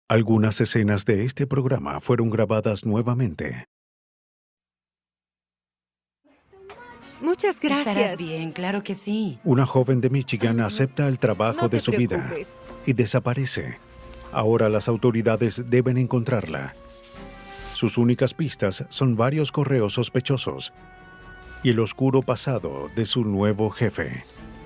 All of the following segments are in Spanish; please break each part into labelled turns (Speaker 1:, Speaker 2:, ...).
Speaker 1: Algunas escenas de este programa fueron grabadas nuevamente.
Speaker 2: Muchas
Speaker 3: Estarás
Speaker 2: gracias.
Speaker 3: bien, claro que sí.
Speaker 1: Una joven de Michigan acepta el trabajo
Speaker 2: No
Speaker 1: de
Speaker 2: te
Speaker 1: su vida
Speaker 2: preocupes.
Speaker 1: y desaparece. Ahora las autoridades deben encontrarla. Sus únicas pistas son varios correos sospechosos y el oscuro pasado de su nuevo jefe.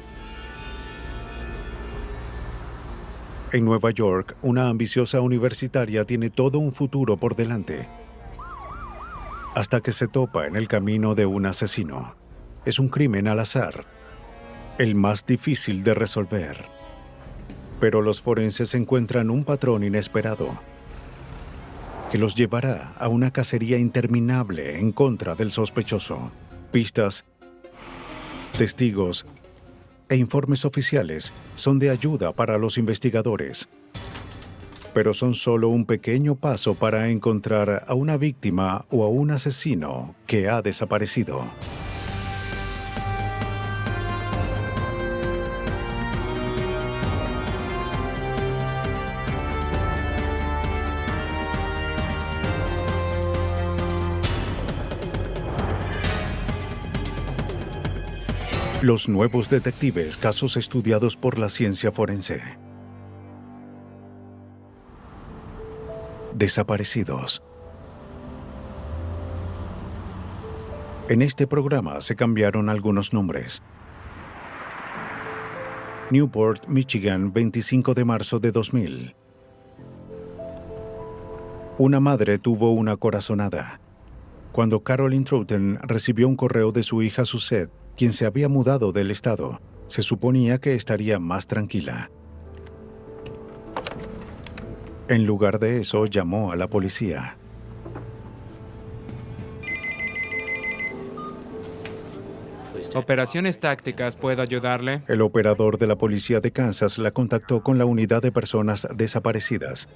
Speaker 1: En Nueva York, una ambiciosa universitaria tiene todo un futuro por delante, hasta que se topa en el camino de un asesino. Es un crimen al azar, el más difícil de resolver. Pero los forenses encuentran un patrón inesperado que los llevará a una cacería interminable en contra del sospechoso. Pistas, testigos e informes oficiales son de ayuda para los investigadores, pero son solo un pequeño paso para encontrar a una víctima o a un asesino que ha desaparecido. Los nuevos detectives, casos estudiados por la ciencia forense. Desaparecidos. En este programa se cambiaron algunos nombres. Newport, Michigan, 25 de marzo de 2000. Una madre tuvo una corazonada cuando Carolyn Troughton recibió un correo de su hija Suzette, quien se había mudado del estado. Se suponía que estaría más tranquila. En lugar de eso, llamó a la policía.
Speaker 4: Operaciones tácticas, ¿puedo ayudarle?
Speaker 1: El operador de la policía de Kansas la contactó con la unidad de personas desaparecidas.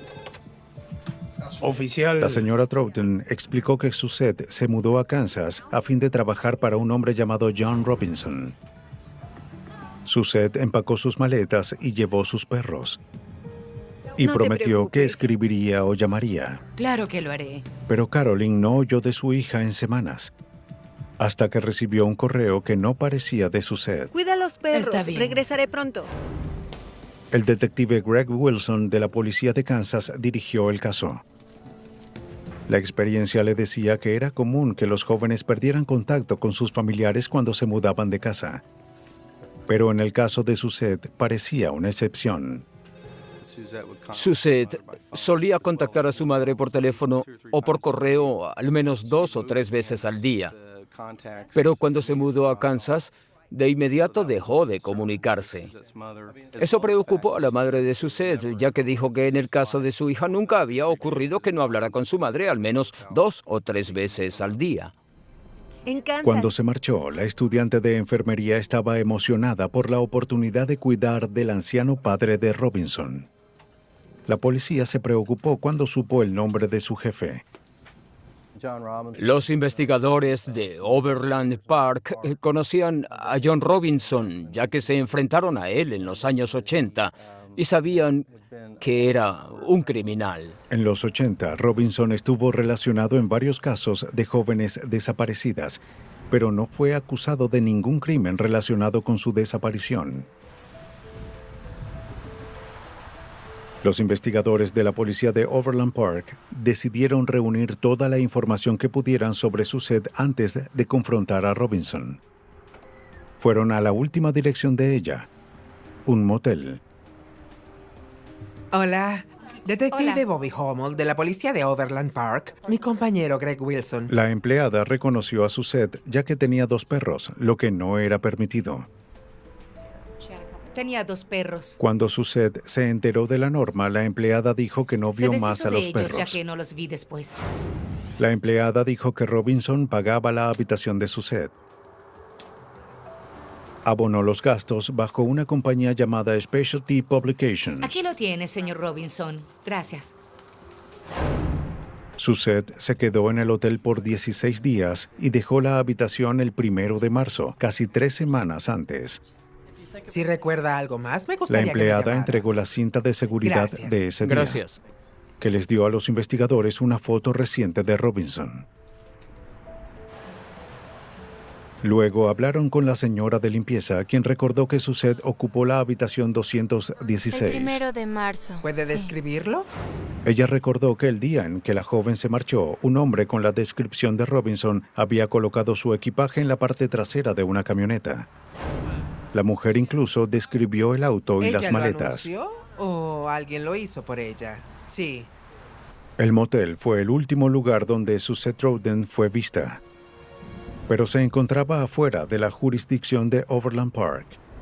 Speaker 5: Oficial.
Speaker 1: La señora Troughton explicó que Suzette se mudó a Kansas a fin de trabajar para un hombre llamado John Robinson. Suzette empacó sus maletas y llevó sus perros. Y
Speaker 2: No te
Speaker 1: prometió que
Speaker 2: preocupes.
Speaker 1: escribiría o llamaría.
Speaker 3: Claro que lo haré.
Speaker 1: Pero Carolyn no oyó de su hija en semanas, hasta que recibió un correo que no parecía de Suzette.
Speaker 2: Cuida a los perros.
Speaker 3: Está bien.
Speaker 2: Regresaré pronto.
Speaker 1: El detective Greg Wilson de la policía de Kansas dirigió el caso. La experiencia le decía que era común que los jóvenes perdieran contacto con sus familiares cuando se mudaban de casa. Pero en el caso de Suzette parecía una excepción.
Speaker 6: Suzette solía contactar a su madre por teléfono o por correo al menos 2 o 3 veces al día. Pero cuando se mudó a Kansas, de inmediato dejó de comunicarse. Eso preocupó a la madre de Suzette, ya que dijo que en el caso de su hija nunca había ocurrido que no hablara con su madre al menos 2 o 3 veces al día.
Speaker 2: En Kansas.
Speaker 1: Cuando se marchó, la estudiante de enfermería estaba emocionada por la oportunidad de cuidar del anciano padre de Robinson. La policía se preocupó cuando supo el nombre de su jefe.
Speaker 6: Los investigadores de Overland Park conocían a John Robinson, ya que se enfrentaron a él en los años 80 y sabían que era un criminal.
Speaker 1: En los 80, Robinson estuvo relacionado en varios casos de jóvenes desaparecidas, pero no fue acusado de ningún crimen relacionado con su desaparición. Los investigadores de la policía de Overland Park decidieron reunir toda la información que pudieran sobre Suzette antes de confrontar a Robinson. Fueron a la última dirección de ella, un motel.
Speaker 5: Hola. Detective
Speaker 3: Hola.
Speaker 5: Bobby Hummel de la policía de Overland Park. Mi compañero Greg Wilson.
Speaker 1: La empleada reconoció a Suzette ya que tenía 2 perros, lo que no era permitido.
Speaker 3: Tenía 2 perros.
Speaker 1: Cuando Suzette se enteró de la norma, la empleada dijo que no vio
Speaker 3: Se
Speaker 1: más
Speaker 3: deshizo
Speaker 1: a
Speaker 3: de
Speaker 1: los
Speaker 3: ellos ya
Speaker 1: perros.
Speaker 3: que no los vi después.
Speaker 1: La empleada dijo que Robinson pagaba la habitación de Suzette. Abonó los gastos bajo una compañía llamada Specialty Publications.
Speaker 3: Aquí lo tiene, señor Robinson. Gracias.
Speaker 1: Suzette se quedó en el hotel por 16 días y dejó la habitación el 1 de marzo, casi 3 semanas antes.
Speaker 5: Si recuerda algo más, me
Speaker 1: La
Speaker 5: gustaría que me
Speaker 1: empleada
Speaker 5: llamara.
Speaker 1: entregó la cinta de seguridad
Speaker 5: Gracias.
Speaker 1: de ese día,
Speaker 6: Gracias.
Speaker 1: que les dio a los investigadores una foto reciente de Robinson. Luego hablaron con la señora de limpieza, quien recordó que Suzette ocupó la habitación
Speaker 7: El
Speaker 1: 216.
Speaker 7: 1 de marzo.
Speaker 5: ¿Puede
Speaker 7: sí.
Speaker 5: describirlo?
Speaker 1: Ella recordó que el día en que la joven se marchó, un hombre con la descripción de Robinson había colocado su equipaje en la parte trasera de una camioneta. La mujer incluso describió el auto y
Speaker 5: ¿Ella
Speaker 1: las
Speaker 5: lo
Speaker 1: maletas.
Speaker 5: anunció o alguien lo hizo por ella? Sí.
Speaker 1: El motel fue el último lugar donde Suzette Roden fue vista, pero se encontraba afuera de la jurisdicción de Overland Park.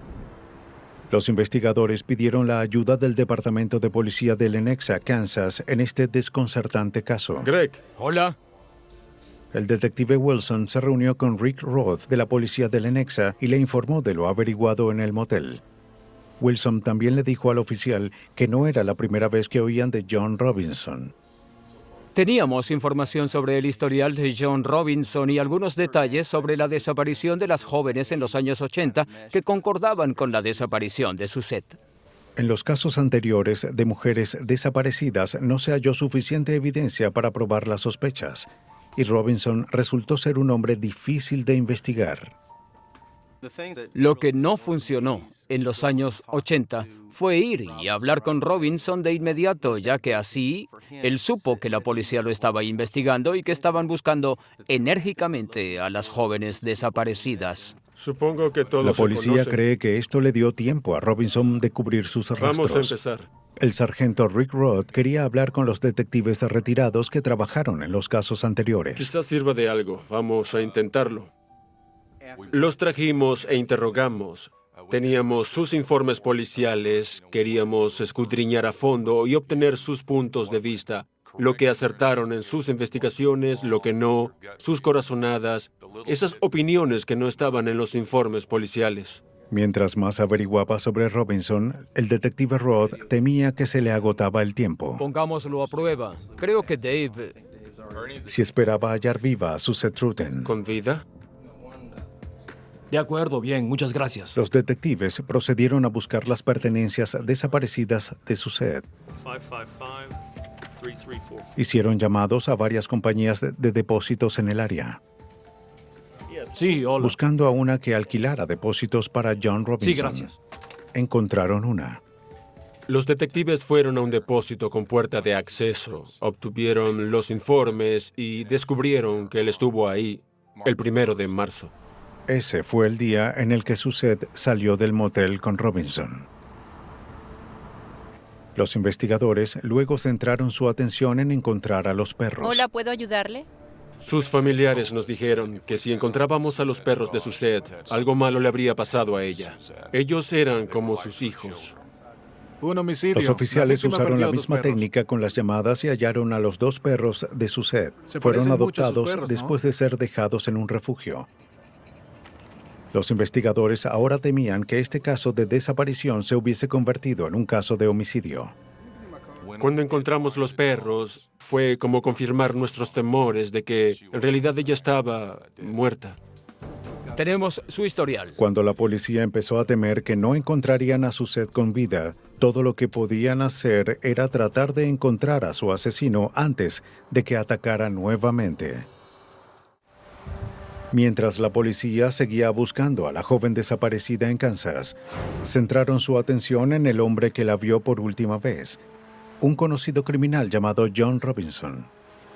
Speaker 1: Los investigadores pidieron la ayuda del Departamento de Policía de Lenexa, Kansas, en este desconcertante caso.
Speaker 8: Greg,
Speaker 6: Hola.
Speaker 1: El detective Wilson se reunió con Rick Roth de la policía de Lenexa y le informó de lo averiguado en el motel. Wilson también le dijo al oficial que no era la primera vez que oían de John Robinson.
Speaker 6: Teníamos información sobre el historial de John Robinson y algunos detalles sobre la desaparición de las jóvenes en los años 80 que concordaban con la desaparición de Suzette.
Speaker 1: En los casos anteriores de mujeres desaparecidas no se halló suficiente evidencia para probar las sospechas, y Robinson resultó ser un hombre difícil de investigar.
Speaker 6: Lo que no funcionó en los años 80 fue ir y hablar con Robinson de inmediato, ya que así él supo que la policía lo estaba investigando y que estaban buscando enérgicamente a las jóvenes desaparecidas.
Speaker 8: supongo que todos
Speaker 1: La
Speaker 8: se
Speaker 1: policía
Speaker 8: conocen.
Speaker 1: cree que esto le dio tiempo a Robinson de cubrir sus
Speaker 8: Vamos a
Speaker 1: rastros.
Speaker 8: empezar.
Speaker 1: El sargento Rick Roth quería hablar con los detectives retirados que trabajaron en los casos anteriores.
Speaker 8: Quizás sirva de algo. Vamos a intentarlo. Los trajimos e interrogamos. Teníamos sus informes policiales, queríamos escudriñar a fondo y obtener sus puntos de vista, lo que acertaron en sus investigaciones, lo que no, sus corazonadas, esas opiniones que no estaban en los informes policiales.
Speaker 1: Mientras más averiguaba sobre Robinson, el detective Roth temía que se le agotaba el tiempo.
Speaker 6: Pongámoslo a prueba. Creo que Dave...
Speaker 1: Si esperaba hallar viva a Suzette Roden,
Speaker 8: ¿Con vida?
Speaker 9: De acuerdo, bien, muchas gracias.
Speaker 1: los detectives procedieron a buscar las pertenencias desaparecidas de Suzette. Hicieron llamados a varias compañías de depósitos en el área,
Speaker 9: Sí, hola.
Speaker 1: buscando a una que alquilara depósitos para John Robinson.
Speaker 9: Sí, gracias.
Speaker 1: Encontraron una.
Speaker 8: Los detectives fueron a un depósito con puerta de acceso, obtuvieron los informes y descubrieron que él estuvo ahí el 1 de marzo.
Speaker 1: Ese fue el día en el que Suzette salió del motel con Robinson. Los investigadores luego centraron su atención en encontrar a los perros.
Speaker 10: Hola, ¿puedo ayudarle?
Speaker 8: Sus familiares nos dijeron que si encontrábamos a los perros de Suzette, algo malo le habría pasado a ella. Ellos eran como sus hijos.
Speaker 11: Un homicidio.
Speaker 1: Los oficiales
Speaker 11: La víctima
Speaker 1: usaron
Speaker 11: perdió
Speaker 1: la
Speaker 11: dos
Speaker 1: misma
Speaker 11: perros.
Speaker 1: técnica con las llamadas y hallaron a los 2 perros de Suzette.
Speaker 11: Se
Speaker 1: Fueron
Speaker 11: parecen mucho a sus
Speaker 1: adoptados
Speaker 11: perros, ¿no?
Speaker 1: después de ser dejados en un refugio. Los investigadores ahora temían que este caso de desaparición se hubiese convertido en un caso de homicidio.
Speaker 8: Cuando encontramos los perros, fue como confirmar nuestros temores de que en realidad ella estaba muerta.
Speaker 6: Tenemos su historial.
Speaker 1: Cuando la policía empezó a temer que no encontrarían a Suzette con vida, todo lo que podían hacer era tratar de encontrar a su asesino antes de que atacara nuevamente. Mientras la policía seguía buscando a la joven desaparecida en Kansas, centraron su atención en el hombre que la vio por última vez, un conocido criminal llamado John Robinson.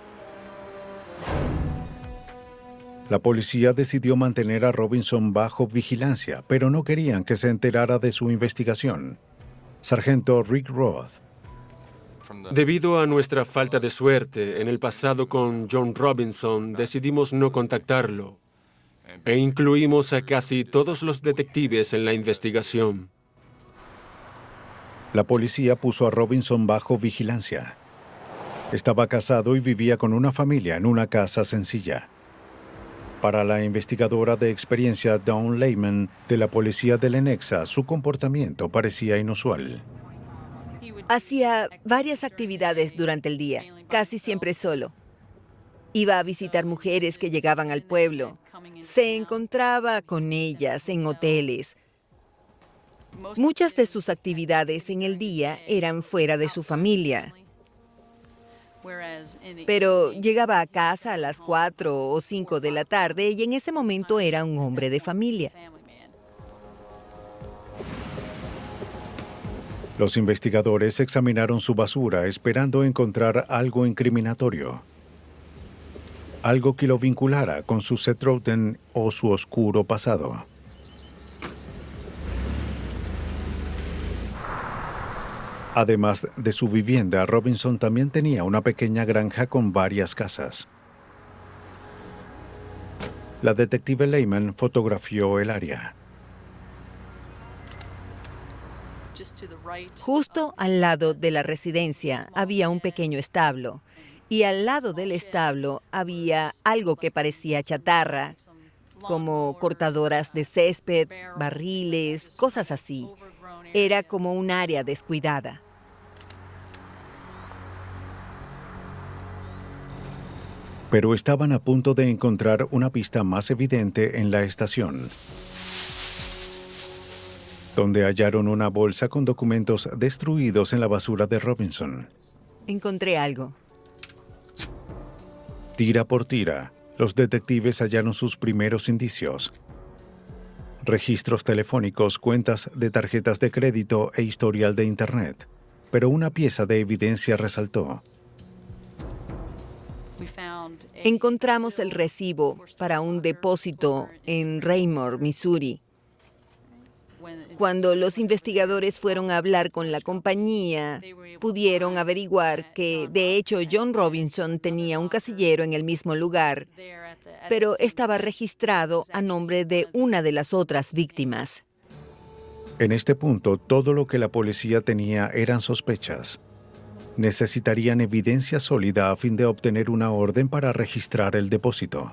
Speaker 1: La policía decidió mantener a Robinson bajo vigilancia, pero no querían que se enterara de su investigación. Sargento Rick Roth.
Speaker 8: Debido a nuestra falta de suerte en el pasado con John Robinson, decidimos no contactarlo e incluimos a casi todos los detectives en la investigación.
Speaker 1: La policía puso a Robinson bajo vigilancia. Estaba casado y vivía con una familia en una casa sencilla. Para la investigadora de experiencia Dawn Lehman de la policía de Lenexa, su comportamiento parecía inusual.
Speaker 2: Hacía varias actividades durante el día, casi siempre solo. Iba a visitar mujeres que llegaban al pueblo. Se encontraba con ellas en hoteles. Muchas de sus actividades en el día eran fuera de su familia, pero llegaba a casa a las 4 o 5 de la tarde y en ese momento era un hombre de familia.
Speaker 1: Los investigadores examinaron su basura esperando encontrar algo incriminatorio. Algo que lo vinculara con Suzette Roden o su oscuro pasado. Además de su vivienda, Robinson también tenía una pequeña granja con varias casas. La detective Lehman fotografió el área.
Speaker 2: Justo al lado de la residencia había un pequeño establo y al lado del establo había algo que parecía chatarra, como cortadoras de césped, barriles, cosas así. Era como un área descuidada.
Speaker 1: Pero estaban a punto de encontrar una pista más evidente en la estación, donde hallaron una bolsa con documentos destruidos en la basura de Robinson.
Speaker 2: Encontré algo.
Speaker 1: Tira por tira, los detectives hallaron sus primeros indicios. Registros telefónicos, cuentas de tarjetas de crédito e historial de Internet. Pero una pieza de evidencia resaltó.
Speaker 2: Encontramos el recibo para un depósito en Raymore, Missouri. Cuando los investigadores fueron a hablar con la compañía, pudieron averiguar que, de hecho, John Robinson tenía un casillero en el mismo lugar, pero estaba registrado a nombre de una de las otras víctimas.
Speaker 1: En este punto, todo lo que la policía tenía eran sospechas. Necesitarían evidencia sólida a fin de obtener una orden para registrar el depósito.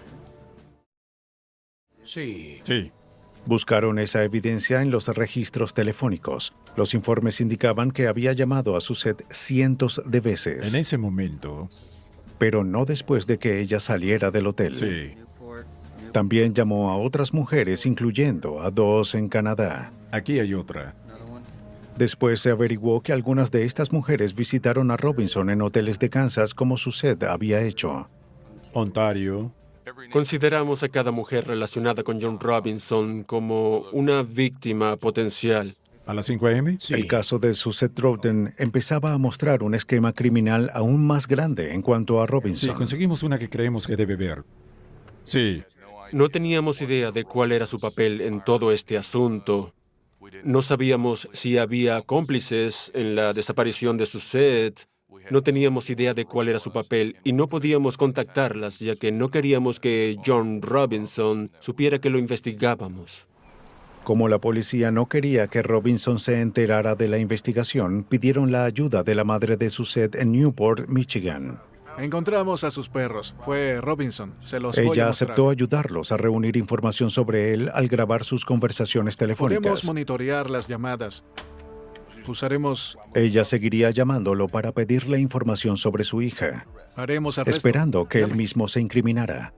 Speaker 9: Sí.
Speaker 1: Buscaron esa evidencia en los registros telefónicos. Los informes indicaban que había llamado a Suzette cientos de veces.
Speaker 7: En ese momento,
Speaker 1: Pero no después de que ella saliera del hotel.
Speaker 7: sí.
Speaker 1: También llamó a otras mujeres, incluyendo a 2 en Canadá.
Speaker 7: Aquí hay otra.
Speaker 1: Después se averiguó que algunas de estas mujeres visitaron a Robinson en hoteles de Kansas como Suzette había hecho.
Speaker 7: Ontario.
Speaker 8: Consideramos a cada mujer relacionada con John Robinson como una víctima potencial.
Speaker 7: ¿A las 5 a.m.?
Speaker 1: El caso de Suzette Roden empezaba a mostrar un esquema criminal aún más grande en cuanto a
Speaker 7: Sí,
Speaker 1: Robinson.
Speaker 7: conseguimos una que creemos que debe ver. Sí.
Speaker 8: No teníamos idea de cuál era su papel en todo este asunto. No sabíamos si había cómplices en la desaparición de Suzette. No teníamos idea de cuál era su papel y no podíamos contactarlas, ya que no queríamos que John Robinson supiera que lo investigábamos.
Speaker 1: Como la policía no quería que Robinson se enterara de la investigación, pidieron la ayuda de la madre de Suzette en Newport, Michigan.
Speaker 10: Encontramos a sus perros. Fue Robinson. Se los voy a
Speaker 1: Ella
Speaker 10: mostrar.
Speaker 1: aceptó ayudarlos a reunir información sobre él al grabar sus conversaciones telefónicas.
Speaker 10: Podemos monitorear las llamadas. Usaremos...
Speaker 1: Ella seguiría llamándolo para pedirle información sobre su hija,
Speaker 10: Haremos arresto.
Speaker 1: esperando que él
Speaker 10: Llame.
Speaker 1: mismo se incriminara.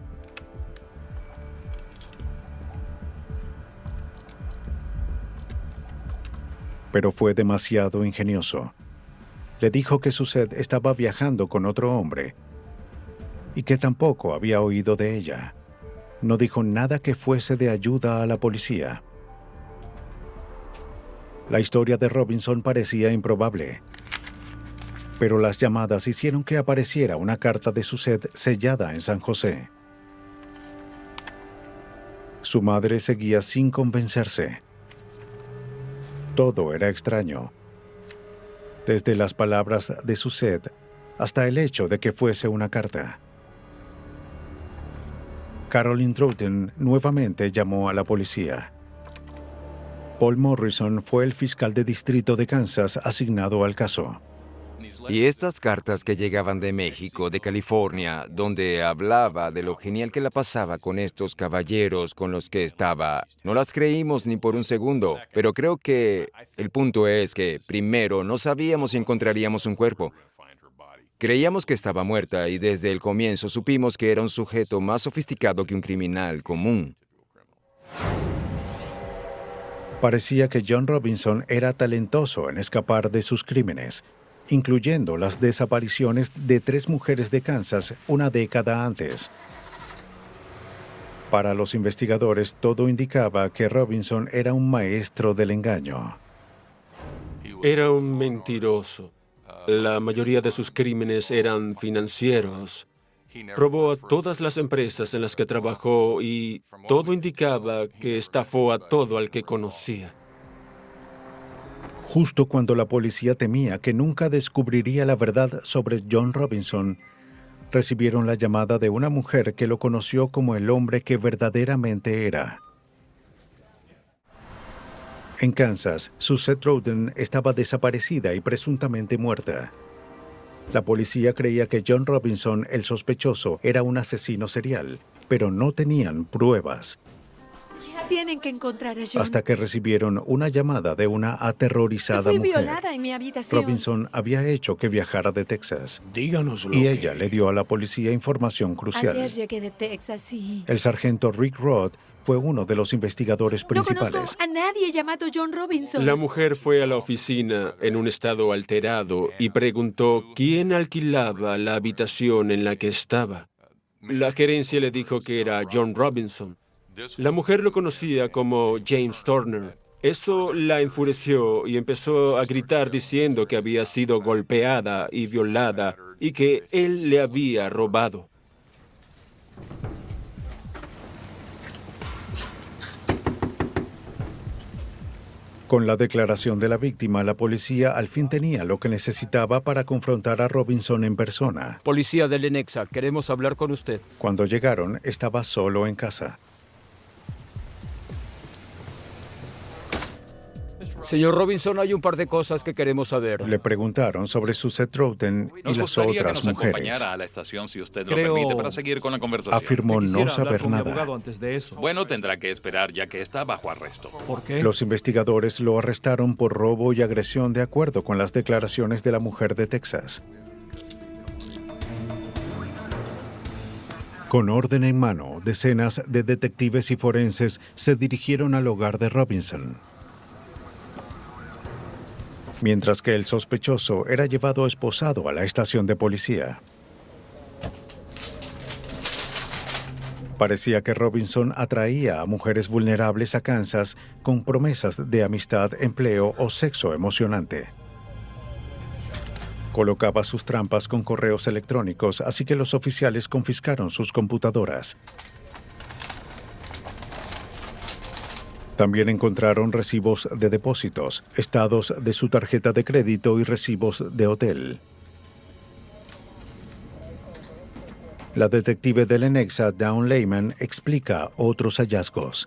Speaker 1: Pero fue demasiado ingenioso. Le dijo que Suzette estaba viajando con otro hombre y que tampoco había oído de ella. No dijo nada que fuese de ayuda a la policía. La historia de Robinson parecía improbable, pero las llamadas hicieron que apareciera una carta de Suzette sellada en San José. Su madre seguía sin convencerse. Todo era extraño, desde las palabras de Suzette hasta el hecho de que fuese una carta. Caroline Troughton nuevamente llamó a la policía. Paul Morrison fue el fiscal de distrito de Kansas asignado al caso.
Speaker 11: Y estas cartas que llegaban de México, de California, donde hablaba de lo genial que la pasaba con estos caballeros con los que estaba, no las creímos ni por un segundo, pero creo que el punto es que, primero, no sabíamos si encontraríamos un cuerpo. Creíamos que estaba muerta y desde el comienzo supimos que era un sujeto más sofisticado que un criminal común.
Speaker 1: Parecía que John Robinson era talentoso en escapar de sus crímenes, incluyendo las desapariciones de 3 mujeres de Kansas una década antes. Para los investigadores, todo indicaba que Robinson era un maestro del engaño.
Speaker 8: Era un mentiroso. La mayoría de sus crímenes eran financieros. Robó a todas las empresas en las que trabajó y todo indicaba que estafó a todo al que conocía.
Speaker 1: Justo cuando la policía temía que nunca descubriría la verdad sobre John Robinson, recibieron la llamada de una mujer que lo conoció como el hombre que verdaderamente era. En Kansas, Suzette Roden estaba desaparecida y presuntamente muerta. La policía creía que John Robinson, el sospechoso, era un asesino serial, pero no tenían pruebas.
Speaker 12: Tienen que encontrar a John.
Speaker 1: Hasta que recibieron una llamada de una aterrorizada
Speaker 12: Fui
Speaker 1: mujer.
Speaker 12: violada en mi habitación.
Speaker 1: Robinson había hecho que viajara de Texas.
Speaker 13: Díganoslo.
Speaker 1: Y ella le dio a la policía información crucial.
Speaker 12: Ayer llegué de Texas y...
Speaker 1: El sargento Rick Roth fue uno de los investigadores
Speaker 12: No
Speaker 1: principales.
Speaker 12: conozco a nadie llamado John Robinson.
Speaker 8: La mujer fue a la oficina en un estado alterado y preguntó quién alquilaba la habitación en la que estaba. La gerencia le dijo que era John Robinson. La mujer lo conocía como James Turner. Eso la enfureció y empezó a gritar diciendo que había sido golpeada y violada y que él le había robado.
Speaker 1: Con la declaración de la víctima, la policía al fin tenía lo que necesitaba para confrontar a Robinson en persona.
Speaker 6: Policía de Lenexa, queremos hablar con usted.
Speaker 1: Cuando llegaron, estaba solo en casa.
Speaker 6: Señor Robinson, hay un par de cosas que queremos saber.
Speaker 1: Le preguntaron sobre Suzette Roden y
Speaker 14: Nos
Speaker 1: las
Speaker 14: gustaría que
Speaker 1: otras
Speaker 14: nos
Speaker 1: mujeres.
Speaker 14: acompañara a la estación si usted lo
Speaker 6: Creo-
Speaker 14: permite para seguir con la conversación.
Speaker 1: Afirmó no saber nada.
Speaker 9: Antes de eso.
Speaker 14: Bueno, tendrá que esperar ya que está bajo arresto.
Speaker 9: ¿Por qué?
Speaker 1: Los investigadores lo arrestaron por robo y agresión de acuerdo con las declaraciones de la mujer de Texas. Con orden en mano, decenas de detectives y forenses se dirigieron al hogar de Robinson. Mientras que el sospechoso era llevado esposado a la estación de policía. Parecía que Robinson atraía a mujeres vulnerables a Kansas con promesas de amistad, empleo o sexo emocionante. Colocaba sus trampas con correos electrónicos, así que los oficiales confiscaron sus computadoras. También encontraron recibos de depósitos, estados de su tarjeta de crédito y recibos de hotel. La detective de Lenexa, Dawn Lehman, explica otros hallazgos.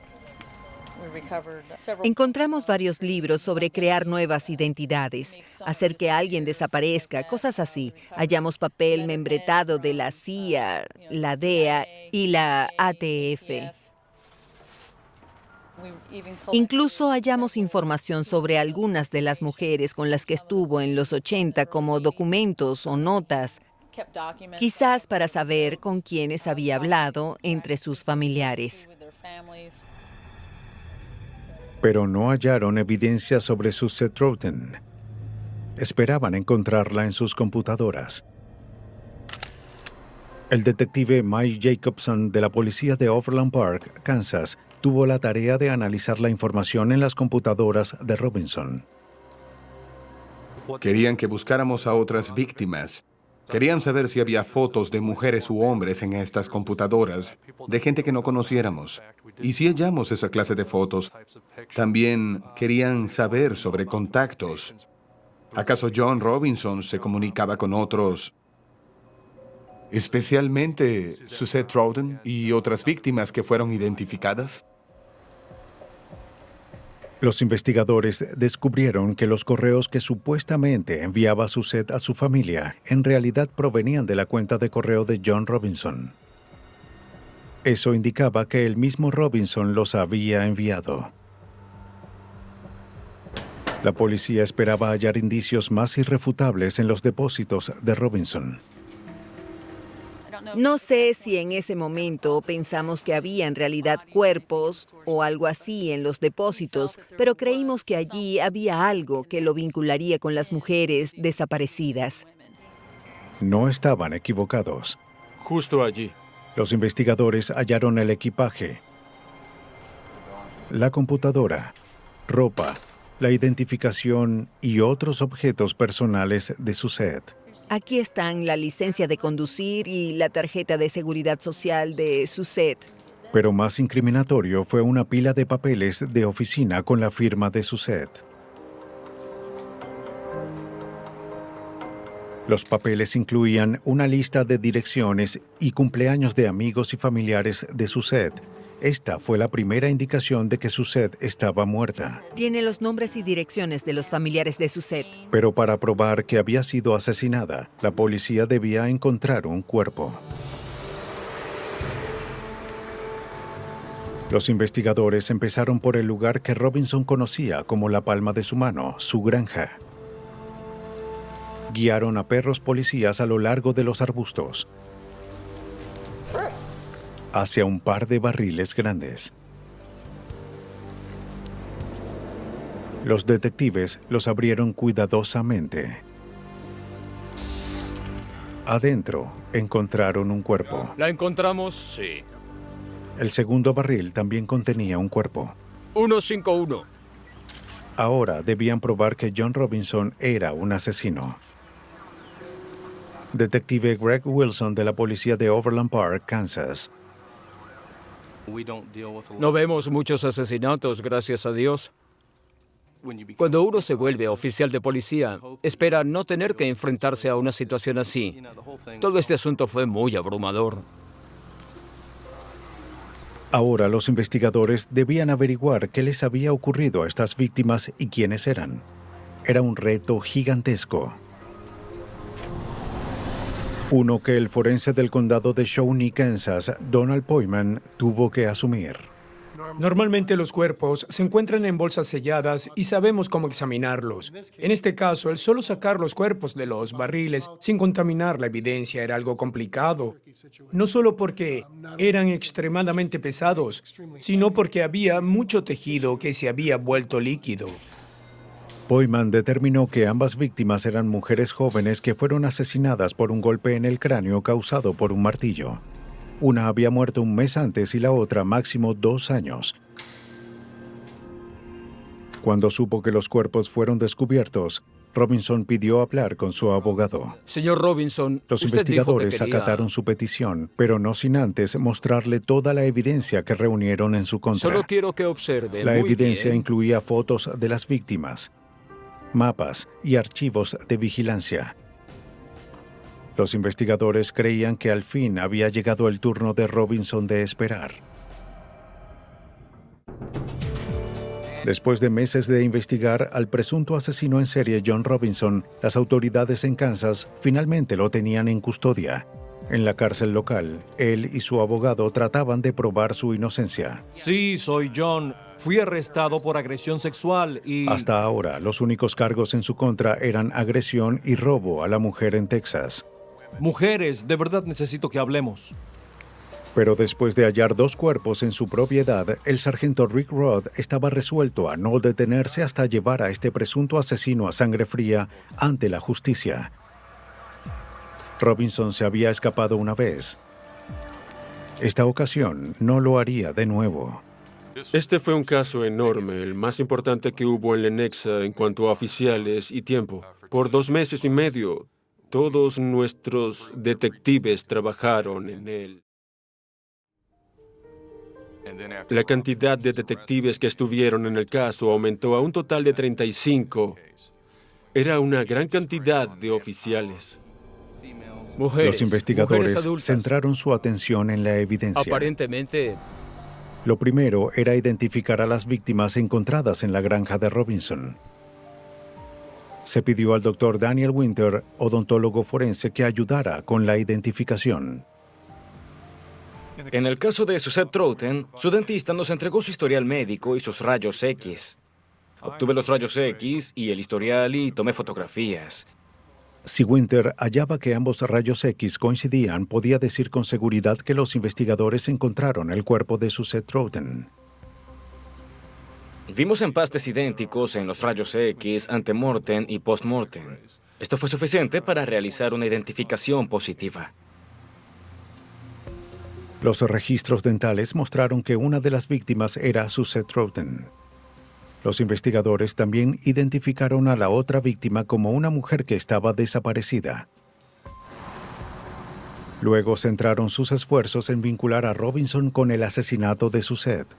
Speaker 2: Encontramos varios libros sobre crear nuevas identidades, hacer que alguien desaparezca, cosas así. Hallamos papel membretado de la CIA, la DEA y la ATF. Incluso hallamos información sobre algunas de las mujeres con las que estuvo en los 80 como documentos o notas, quizás para saber con quiénes había hablado entre sus familiares.
Speaker 1: Pero no hallaron evidencia sobre Suzette Roden. Esperaban encontrarla en sus computadoras. El detective Mike Jacobson de la policía de Overland Park, Kansas, tuvo la tarea de analizar la información en las computadoras de Robinson.
Speaker 15: Querían que buscáramos a otras víctimas. Querían saber si había fotos de mujeres u hombres en estas computadoras, de gente que no conociéramos. Y si hallamos esa clase de fotos, también querían saber sobre contactos. ¿Acaso John Robinson se comunicaba con otros, especialmente Suzette Roden y otras víctimas que fueron identificadas?
Speaker 1: Los investigadores descubrieron que los correos que supuestamente enviaba Suzette a su familia en realidad provenían de la cuenta de correo de John Robinson. Eso indicaba que el mismo Robinson los había enviado. La policía esperaba hallar indicios más irrefutables en los depósitos de Robinson.
Speaker 2: No sé si en ese momento pensamos que había en realidad cuerpos o algo así en los depósitos, pero creímos que allí había algo que lo vincularía con las mujeres desaparecidas.
Speaker 1: No estaban equivocados.
Speaker 8: Justo allí.
Speaker 1: Los investigadores hallaron el equipaje, la computadora, ropa, la identificación y otros objetos personales de Suzette.
Speaker 2: Aquí están la licencia de conducir y la tarjeta de seguridad social de Suzette.
Speaker 1: Pero más incriminatorio fue una pila de papeles de oficina con la firma de Suzette. Los papeles incluían una lista de direcciones y cumpleaños de amigos y familiares de Suzette. Esta fue la primera indicación de que Suzette estaba muerta.
Speaker 2: Tiene los nombres y direcciones de los familiares de Suzette.
Speaker 1: Pero para probar que había sido asesinada, la policía debía encontrar un cuerpo. Los investigadores empezaron por el lugar que Robinson conocía como la palma de su mano, su granja. Guiaron a perros policías a lo largo de los arbustos, hacia un par de barriles grandes. Los detectives los abrieron cuidadosamente. Adentro encontraron un cuerpo.
Speaker 6: ¿La encontramos?
Speaker 14: Sí.
Speaker 1: El segundo barril también contenía un cuerpo.
Speaker 6: 151.
Speaker 1: Ahora debían probar que John Robinson era un asesino. Detective Greg Wilson de la policía de Overland Park, Kansas.
Speaker 6: No vemos muchos asesinatos, gracias a Dios. Cuando uno se vuelve oficial de policía, espera no tener que enfrentarse a una situación así. Todo este asunto fue muy abrumador.
Speaker 1: Ahora los investigadores debían averiguar qué les había ocurrido a estas víctimas y quiénes eran. Era un reto gigantesco. Uno que el forense del condado de Shawnee, Kansas, Donald Poyman, tuvo que asumir.
Speaker 13: Normalmente los cuerpos se encuentran en bolsas selladas y sabemos cómo examinarlos. En este caso, el solo sacar los cuerpos de los barriles sin contaminar la evidencia era algo complicado. No solo porque eran extremadamente pesados, sino porque había mucho tejido que se había vuelto líquido.
Speaker 1: Poyman determinó que ambas víctimas eran mujeres jóvenes que fueron asesinadas por un golpe en el cráneo causado por un martillo. Una había muerto un mes antes y la otra máximo 2 años. Cuando supo que los cuerpos fueron descubiertos, Robinson pidió hablar con su abogado.
Speaker 6: Señor Robinson,
Speaker 1: los
Speaker 6: usted
Speaker 1: investigadores
Speaker 6: dijo que quería...
Speaker 1: acataron su petición, pero no sin antes mostrarle toda la evidencia que reunieron en su contra.
Speaker 6: Solo quiero que observe.
Speaker 1: La
Speaker 6: Muy
Speaker 1: evidencia
Speaker 6: bien.
Speaker 1: incluía fotos de las víctimas, mapas y archivos de vigilancia. Los investigadores creían que al fin había llegado el turno de Robinson de esperar. Después de meses de investigar al presunto asesino en serie John Robinson, las autoridades en Kansas finalmente lo tenían en custodia. En la cárcel local, él y su abogado trataban de probar su inocencia.
Speaker 9: Sí, soy John. Fui arrestado por agresión sexual y...
Speaker 1: Hasta ahora, los únicos cargos en su contra eran agresión y robo a la mujer en Texas.
Speaker 9: Mujeres, de verdad necesito que hablemos.
Speaker 1: Pero después de hallar 2 cuerpos en su propiedad, el sargento Rick Roth estaba resuelto a no detenerse hasta llevar a este presunto asesino a sangre fría ante la justicia. Robinson se había escapado una vez. Esta ocasión no lo haría de nuevo.
Speaker 8: Este fue un caso enorme, el más importante que hubo en Lenexa en cuanto a oficiales y tiempo. Por 2 meses y medio, todos nuestros detectives trabajaron en él. La cantidad de detectives que estuvieron en el caso aumentó a un total de 35. Era una gran cantidad de oficiales.
Speaker 6: Mujeres,
Speaker 1: los investigadores
Speaker 6: mujeres adultas.
Speaker 1: centraron su atención en la evidencia.
Speaker 6: Aparentemente,
Speaker 1: Lo primero era identificar a las víctimas encontradas en la granja de Robinson. Se pidió al doctor Daniel Winter, odontólogo forense, que ayudara con la identificación.
Speaker 16: En el caso de Suzette Troughton, su dentista nos entregó su historial médico y sus rayos X. Obtuve los rayos X y el historial y tomé fotografías.
Speaker 1: Si Winter hallaba que ambos rayos X coincidían, podía decir con seguridad que los investigadores encontraron el cuerpo de Suzette Troughton.
Speaker 16: Vimos empastes idénticos en los rayos X, antemortem y postmortem. Esto fue suficiente para realizar una identificación positiva.
Speaker 1: Los registros dentales mostraron que una de las víctimas era Suzette Troughton. Los investigadores también identificaron a la otra víctima como una mujer que estaba desaparecida. Luego centraron sus esfuerzos en vincular a Robinson con el asesinato de Suzette.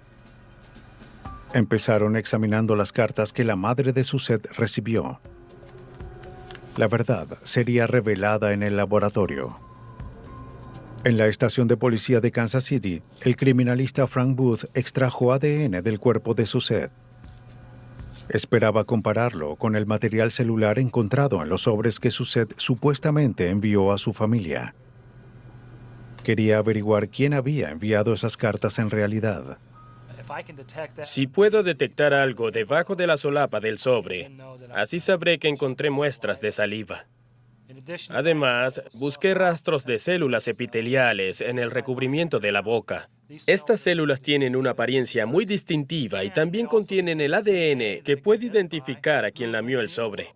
Speaker 1: Empezaron examinando las cartas que la madre de Suzette recibió. La verdad sería revelada en el laboratorio. En la estación de policía de Kansas City, el criminalista Frank Booth extrajo ADN del cuerpo de Suzette. Esperaba compararlo con el material celular encontrado en los sobres que Suzette supuestamente envió a su familia. Quería averiguar quién había enviado esas cartas en realidad.
Speaker 17: Si puedo detectar algo debajo de la solapa del sobre, así sabré que encontré muestras de saliva. Además, busqué rastros de células epiteliales en el recubrimiento de la boca. Estas células tienen una apariencia muy distintiva y también contienen el ADN que puede identificar a quien lamió el sobre.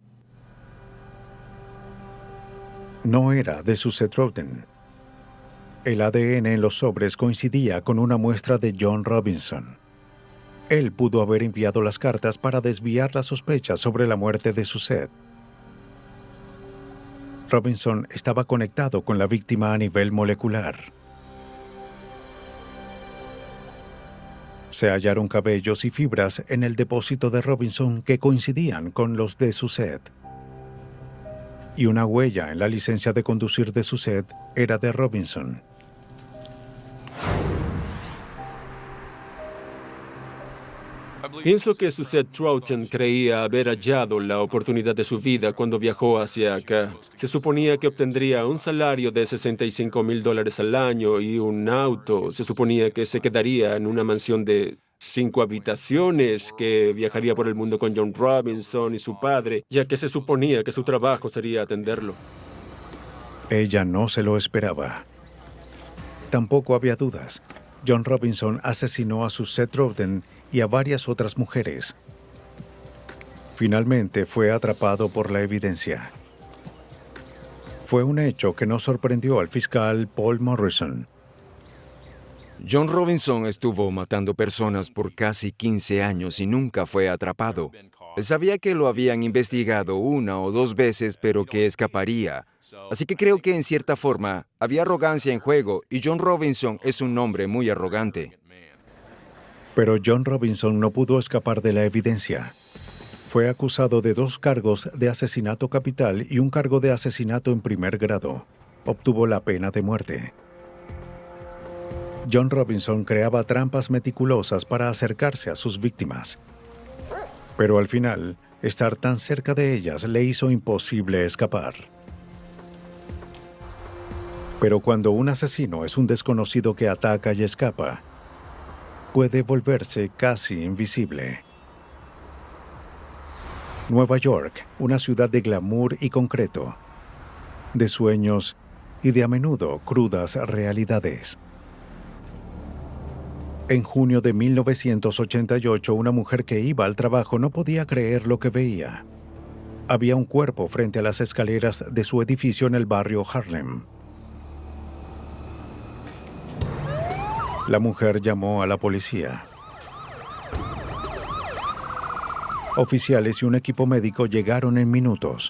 Speaker 1: No era de Suzette Troughton. El ADN en los sobres coincidía con una muestra de John Robinson. Él pudo haber enviado las cartas para desviar las sospechas sobre la muerte de Suzette. Robinson estaba conectado con la víctima a nivel molecular. Se hallaron cabellos y fibras en el depósito de Robinson que coincidían con los de Suzette. Y una huella en la licencia de conducir de Suzette era de Robinson.
Speaker 8: Pienso que Suzette Troughton creía haber hallado la oportunidad de su vida cuando viajó hacia acá. Se suponía que obtendría un salario de $65,000 al año y un auto. Se suponía que se quedaría en una mansión de 5 habitaciones, que viajaría por el mundo con John Robinson y su padre, ya que se suponía que su trabajo sería atenderlo.
Speaker 1: Ella no se lo esperaba. Tampoco había dudas. John Robinson asesinó a Suzette Troughton y a varias otras mujeres. Finalmente fue atrapado por la evidencia. Fue un hecho que no sorprendió al fiscal Paul Morrison.
Speaker 11: John Robinson estuvo matando personas por casi 15 años y nunca fue atrapado. Él sabía que lo habían investigado 1 o 2 veces, pero que escaparía. Así que creo que en cierta forma había arrogancia en juego y John Robinson es un hombre muy arrogante.
Speaker 1: Pero John Robinson no pudo escapar de la evidencia. Fue acusado de 2 cargos de asesinato capital y un cargo de asesinato en primer grado. Obtuvo la pena de muerte. John Robinson creaba trampas meticulosas para acercarse a sus víctimas. Pero al final, estar tan cerca de ellas le hizo imposible escapar. Pero cuando un asesino es un desconocido que ataca y escapa, puede volverse casi invisible. Nueva York, una ciudad de glamour y concreto, de sueños y de a menudo crudas realidades. En junio de 1988, una mujer que iba al trabajo no podía creer lo que veía. Había un cuerpo frente a las escaleras de su edificio en el barrio Harlem. La mujer llamó a la policía. Oficiales y un equipo médico llegaron en minutos.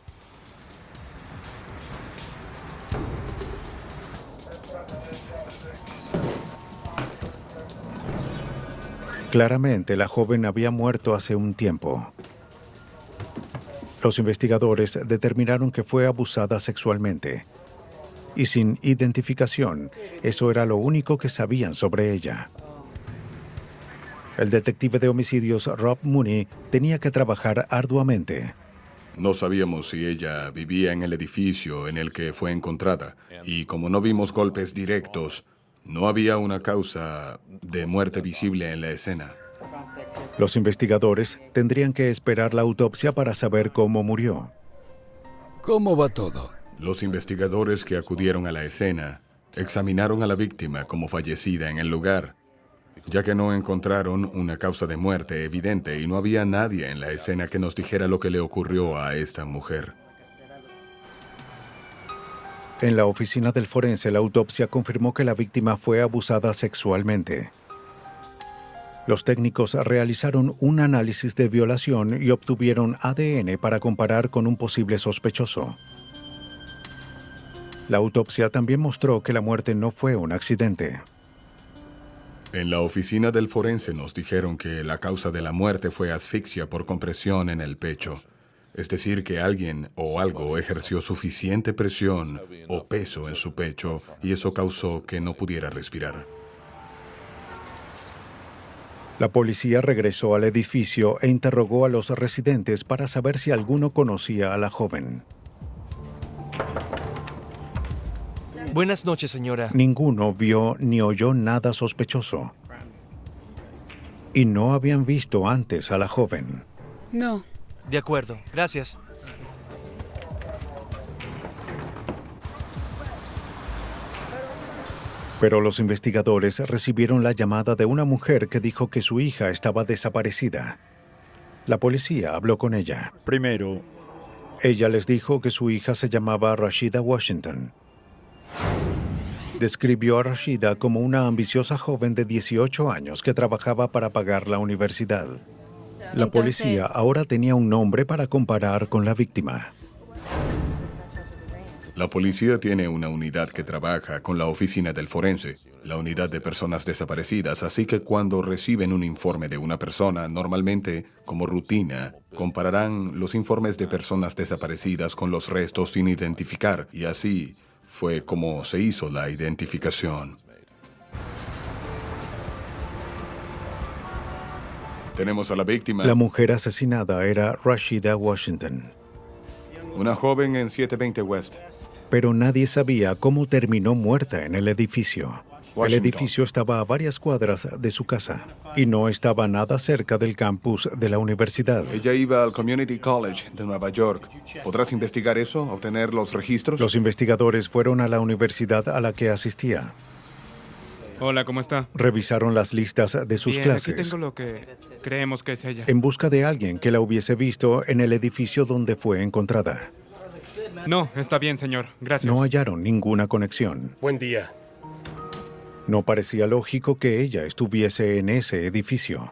Speaker 1: Claramente, la joven había muerto hace un tiempo. Los investigadores determinaron que fue abusada sexualmente. Y sin identificación, eso era lo único que sabían sobre ella. El detective de homicidios Rob Mooney tenía que trabajar arduamente.
Speaker 15: No sabíamos si ella vivía en el edificio en el que fue encontrada, y como no vimos golpes directos, no había una causa de muerte visible en la escena.
Speaker 1: Los investigadores tendrían que esperar la autopsia para saber cómo murió.
Speaker 18: ¿Cómo va todo?
Speaker 15: Los investigadores que acudieron a la escena examinaron a la víctima como fallecida en el lugar, ya que no encontraron una causa de muerte evidente y no había nadie en la escena que nos dijera lo que le ocurrió a esta mujer.
Speaker 1: En la oficina del forense, la autopsia confirmó que la víctima fue abusada sexualmente. Los técnicos realizaron un análisis de violación y obtuvieron ADN para comparar con un posible sospechoso. La autopsia también mostró que la muerte no fue un accidente.
Speaker 15: En la oficina del forense nos dijeron que la causa de la muerte fue asfixia por compresión en el pecho. Es decir, que alguien o algo ejerció suficiente presión o peso en su pecho y eso causó que no pudiera respirar.
Speaker 1: La policía regresó al edificio e interrogó a los residentes para saber si alguno conocía a la joven.
Speaker 19: Buenas noches, señora.
Speaker 1: Ninguno vio ni oyó nada sospechoso. Y no habían visto antes a la joven.
Speaker 12: No.
Speaker 19: De acuerdo, gracias.
Speaker 1: Pero los investigadores recibieron la llamada de una mujer que dijo que su hija estaba desaparecida. La policía habló con ella.
Speaker 7: Primero,
Speaker 1: ella les dijo que su hija se llamaba Rashida Washington. Describió a Rashida como una ambiciosa joven de 18 años que trabajaba para pagar la universidad. La policía ahora tenía un nombre para comparar con la víctima.
Speaker 15: La policía tiene una unidad que trabaja con la oficina del forense, la unidad de personas desaparecidas, así que cuando reciben un informe de una persona, normalmente, como rutina, compararán los informes de personas desaparecidas con los restos sin identificar, y así fue como se hizo la identificación. Tenemos a la víctima.
Speaker 1: La mujer asesinada era Rashida Washington.
Speaker 15: Una joven en 720 West.
Speaker 1: Pero nadie sabía cómo terminó muerta en el edificio. El edificio estaba a varias cuadras de su casa y no estaba nada cerca del campus de la universidad.
Speaker 15: Ella iba al Community College de Nueva York. ¿Podrás investigar eso? ¿Obtener los registros?
Speaker 1: Los investigadores fueron a la universidad a la que asistía.
Speaker 4: Hola, ¿cómo está?
Speaker 1: Revisaron las listas de sus clases.
Speaker 4: Aquí tengo lo que creemos que es ella.
Speaker 1: En busca de alguien que la hubiese visto en el edificio donde fue encontrada.
Speaker 4: No, está bien, señor. Gracias.
Speaker 1: No hallaron ninguna conexión.
Speaker 17: Buen día.
Speaker 1: No parecía lógico que ella estuviese en ese edificio.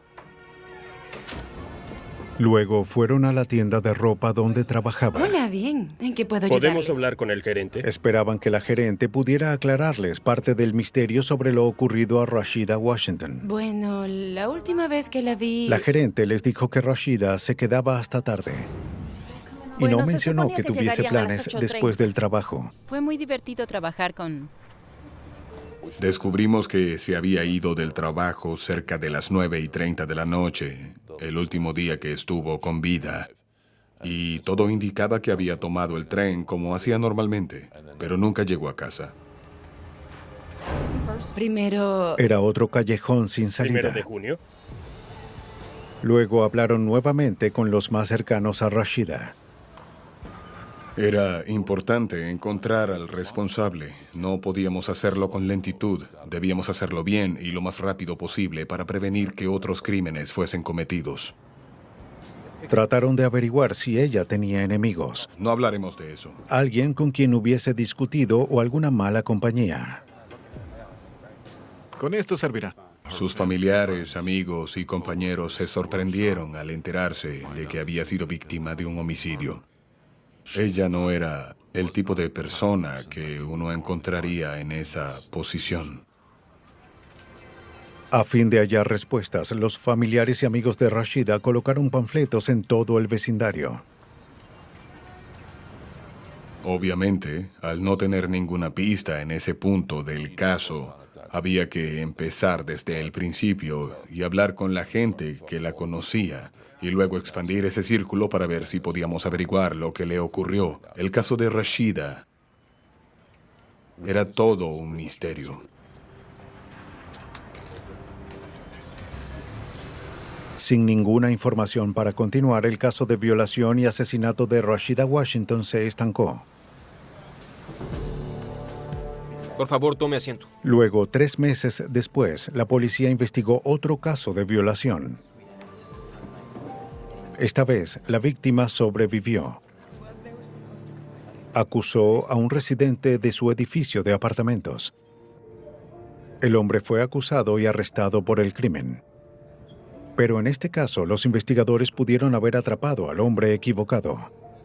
Speaker 1: Luego fueron a la tienda de ropa donde trabajaba.
Speaker 12: Hola, bien. ¿En qué puedo ayudarles?
Speaker 17: ¿Podemos hablar con el gerente?
Speaker 1: Esperaban que la gerente pudiera aclararles parte del misterio sobre lo ocurrido a Rashida Washington.
Speaker 12: Bueno, la última vez que la vi...
Speaker 1: La gerente les dijo que Rashida se quedaba hasta tarde. Y no mencionó que tuviese planes después del trabajo.
Speaker 12: Fue muy divertido trabajar con...
Speaker 15: Descubrimos que se había ido del trabajo cerca de las 9:30 de la noche, el último día que estuvo con vida. Y todo indicaba que había tomado el tren como hacía normalmente, pero nunca llegó a casa.
Speaker 12: Primero...
Speaker 1: Era otro callejón sin salida.
Speaker 17: ¿1 de junio?
Speaker 1: Luego hablaron nuevamente con los más cercanos a Rashida.
Speaker 15: Era importante encontrar al responsable. No podíamos hacerlo con lentitud. Debíamos hacerlo bien y lo más rápido posible para prevenir que otros crímenes fuesen cometidos.
Speaker 1: Trataron de averiguar si ella tenía enemigos.
Speaker 15: No hablaremos de eso.
Speaker 1: Alguien con quien hubiese discutido o alguna mala compañía.
Speaker 10: Con esto servirá.
Speaker 15: Sus familiares, amigos y compañeros se sorprendieron al enterarse de que había sido víctima de un homicidio. Ella no era el tipo de persona que uno encontraría en esa posición.
Speaker 1: A fin de hallar respuestas, los familiares y amigos de Rashida colocaron panfletos en todo el vecindario.
Speaker 15: Obviamente, al no tener ninguna pista en ese punto del caso, había que empezar desde el principio y hablar con la gente que la conocía. Y luego expandir ese círculo para ver si podíamos averiguar lo que le ocurrió. El caso de Rashida era todo un misterio.
Speaker 1: Sin ninguna información para continuar, el caso de violación y asesinato de Rashida Washington se estancó.
Speaker 18: Por favor, tome asiento.
Speaker 1: Luego, 3 meses después, la policía investigó otro caso de violación. Esta vez, la víctima sobrevivió. Acusó a un residente de su edificio de apartamentos. El hombre fue acusado y arrestado por el crimen. Pero en este caso, los investigadores pudieron haber atrapado al hombre equivocado.